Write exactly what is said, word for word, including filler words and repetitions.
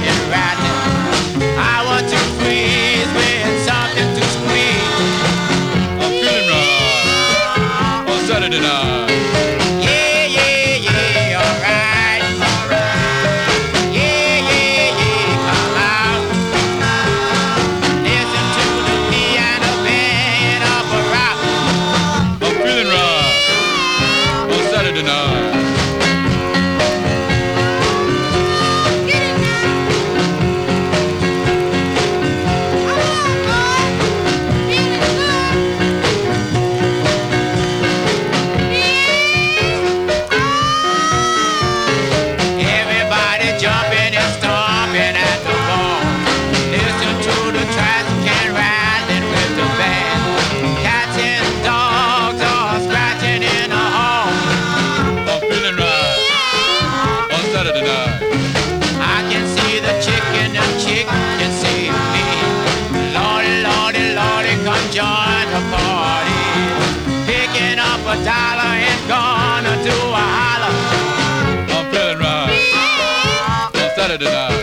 and rattling. I want to freeze with something to squeeze. I'm feeling right on Saturday night. Yeah, yeah, yeah, alright, alright. Yeah, yeah, yeah, come out. Listen to the piano band up a rock. I'm feeling right on Saturday night. Everybody jumping and stomping at the bar. Listen to the traffic and riding with the band. Cats and dogs are scratching in the hall. I'm feeling right on Saturday night. I can see the chicken, the chick can see me. Lordy, lordy, lordy, come join the party. Picking up a dollar and gonna do a holler. I'm feeling right on Saturday night.